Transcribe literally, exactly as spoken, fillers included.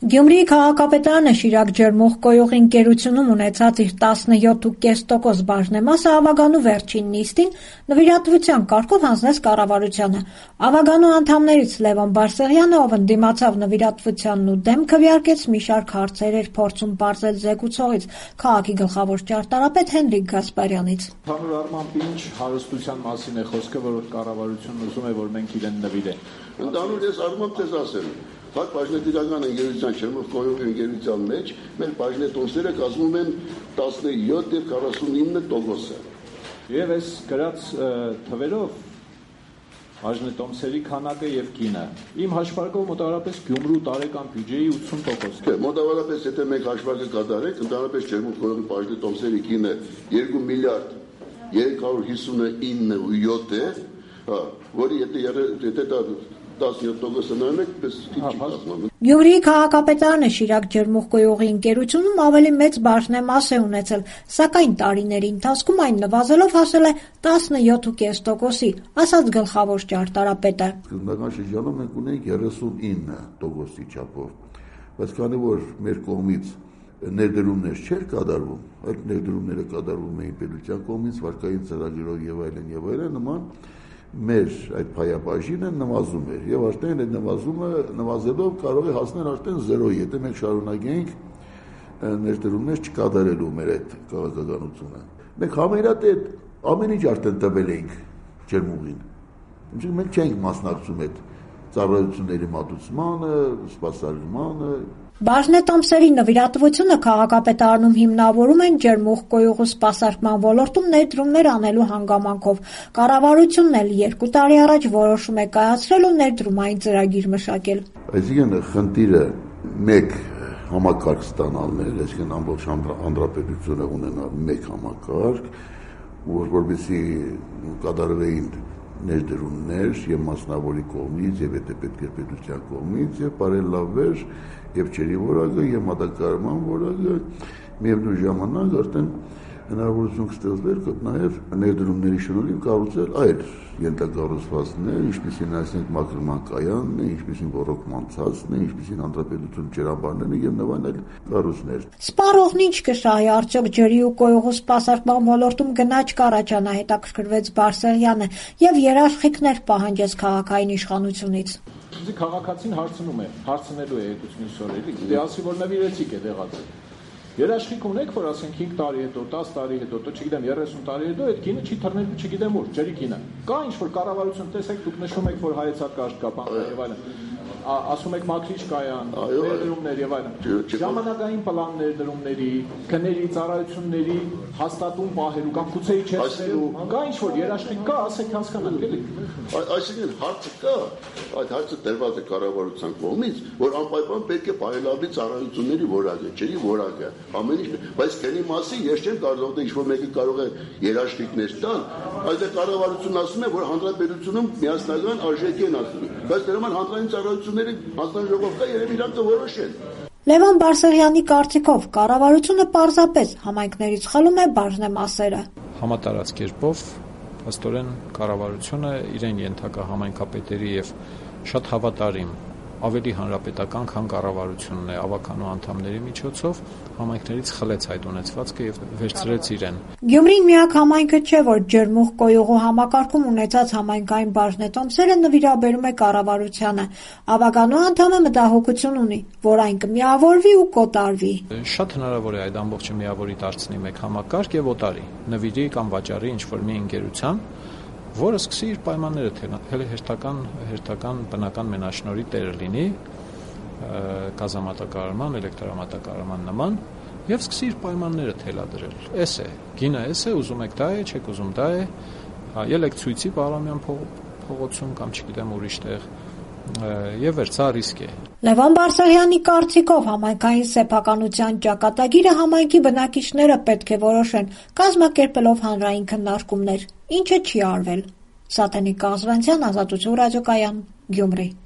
Գյումրիի քաղաքապետարանը Շիրակ ջերմուղկոյուղի ընկերությունում ունեցած իր տասնյոթ փոխանակ կես տոկոս բաժնեմասը Ավագանու վերջին նիստին նվիրատվության կարգով հանձնեց կառավարությանը։ Ավագանու անդամներից Լևոն Բարսեղյանը, ով ընդդիմացավ նվիրատվությանն ու դեմ քվեարկեց, մի շարք հարցեր էր փորձում պարզել զեկուցողից քաղաքի գլխավոր ճարտարապետ Հենրիկ Գասպարյանից։ Ընդհանուր առմամբ ինչ հարստության մասին է խոսքը, որ կառավարությունն ուզում է, որ մենք իրեն նվիրենք։ Ընդհանուր ես առմամբ ձեզ ասեմ, Հակ բաժնետիրական ընկերության ջերմուղկոյուղի ընկերության մեջ մեր բաժնետոմսերը կազմում են տասնյոթ եւ քառասունինը տոկոսը։ Եվ այս գրած թվերով բաժնետոմսերի քանակը եւ գինը իմ հաշվարկով մոտավորապես Գյումրու տարեկան բյուջեի ութսուն տոկոս։ Մոտավորապես եթե մենք հաշվարկը կատարենք, ընդհանրապես ջերմուղկոյուղի բաժնետոմսերի գինը երկու միլիարդ երեք հարյուր հիսունինը ու յոթ է, հա, որի եթե եթե դա տասնյոթ տոկոսը նայում եք, պես քիչ չի կազմում։ Գյումրիի քաղաքապետարանը Շիրակ ջերմուղկոյուղի ընկերությունում ավելի մեծ բաժնեմաս է ունեցել, սակայն տարիների ընթացքում այն նվազելով հասել է տասնյոթ փոխանակ կես տոկոսի, ասաց գլխավոր ճարտարապետը։ Սկզբնական շրջանում մենք ունենք երեսունինը տոկոսի չափով, բայց քանի որ մեր կողմից ներդրումներ չէր կատարվում, այդ ներդրումները կատարվում էին պետության կողմից, վարկային ծրագրերով եւ այլն եւ այլն, նման մեր այդ փայաբաժինը նվազում էր եւ արդեն այդ նվազումը նվազելով կարող է հասնել արդեն զերո, եթե մենք շարունակենք ներդրումներ չկատարելու մեր այդ քաղաքականությունը։ Մենք համերատետ ամեն ինչ արդեն տվել ենք ջերմուղին։ Ինչու՞ մենք չենք մասնակցում այդ ծառայությունների մատուցմանը, սպասարկմանը։ Բաժնետոմսերի նվիրատվությունը քաղաքապետարանում հիմնավորում են ջերմուղկոյուղու սպասարկման ոլորտում ներդրումներ անելու հանգամանքով։ Կառավարությունն էլ երկու տարի առաջ որոշում է կայացրել ու ներդրումային ծրագիր մշակել։ Այսինքն խնդիրը մեկ համակարգ ստանալն է, այսինքն ամբողջ հանրապետությունը ունենալ մեկ համակարգ, որ որպեսզի կատարվեին ներդրումներ եւ մասնավորի կողմից եւ եթե պետք է պետության կողմից եւ բարելավվեր եւ չերի որակը եւ մատակարարման որակը միևնույն ժամանակ արդեն հնարավորություն կստեղծվեր նաեւ ներդրումների շնորհիվ կառուցել այլ ենթակառուցվածքներ, ինչպիսին այսինքն մաքրման կայանն է, ինչպիսին ռոռոկման ցածն է, ինչպիսին հանրապետություն ջրաբաններն եւ նման այլ կառույցներ։ Սպառողն ինչ կշահի, արդյոք ջրի ու կոյուղու սպասարկման ոլորտում գնաճ կառաջանա, հետաքրքրվեց Բարսեղյանը եւ երաշխիքներ պահանջեց քաղաքային իշխանությունից։ Ինձ քաղաքացին հարցնում է, հարցնելու է եկուցմին սորելի, դե ասի որ նվիրեցիք է դեղացել։ Երաշխիք ունեք, որ ասենք հինգ տարի հետո, տասը տարի հետո, то չգիտեմ երեսուն տարի հետո այդ գինը չի թռնելու, չգիտեմ ուր, ջրի գինը։ Կա ինչ-որ կառավարություն, տեսեք, դուք նշում եք, որ հայեցակարգ կա, բան եւ այլն։ Ասում եք մաքրիչ կայան, ներդրումներ եւ այլն։ Ժամանակային պլան ներդրումների, քների, ծառայությունների հաստատում պահելու կամ գուցե իջեցնելու, կա ինչ-որ երաշխիք կա, ասեք հասկանանք էլի։ Այսինքն հարցը կա, այդ հարցը տրված է կառավարության կողմից, որ անպայման պետք է բարելավի ծառայությունների որակը, ջրի որակը, ամեն ինչ, բայց քանի մասին ես չեմ կարող դե ինչ-որ մեկը կարող է երաշխիքներ տալ, այդ կառավարությունն ասում է, որ հանրապետությունում միասնական արժեք են ասում, բայց դրա համար հանրային ծառայությունների հանձնաժողով կա, երբ իրանք կորոշեն։ Լևոն Բարսեղյանի կարծիքով կառավարությունը պարզապես համայնքներից խլում է բաժնեմասերը։ Համատարած կերպով Աստորեն կառավարությունը իրեն ենթակա համայնքապետերի եւ շատ հավատարիմ ավելի հանրապետական, քան կառավարությունն է ավականու անդամների միջոցով համայնքներից խլեց այդ ունեցվածքը եւ վերցրեց իրեն։ Գյումրին միակ համայնքը չէ, որ ջերմուղկոյուղու համակարգում ունեցած համայնքային բաժնետոմսերը նվիրաբերում է կառավարությանը։ Ավականու անդամը մտահոգություն ունի, որ այն կմիավորվի ու կոտարվի։ Շատ հնարավոր է այդ ամբողջը միավորի դարձնի մեկ համակարգ եւ օտարի, նվիրի կամ վաճառի ինչ-որ մի ընկերության, որը սկսի իր պայմանները թելել, հերթական, հերթական բնական մենաշնորհի տերը լինի, կազամատակարարման, էլեկտրամատակարարման նման, եւ սկսի իր պայմանները թելադրել։ Էս է, գինը էս է, ուզում եք դա է, չեք ուզում դա է, ելեք ցույցի Բաղրամյան փողոցում կամ չգիտեմ ուրիշ տեղ, եւ վերցա ռիսկ է։ Լևոն Բարսեղյանի կարծիքով համայնքային սեփականության ճակատագիրը համայնքի բնակիչները պետք է որոշեն, կազմակերպելով հանրային քննարկումներ, ինչը չի արվել։ Սատենիկ Կազվանցյան, Ազատություն ռադիոկայան, Գյումրի։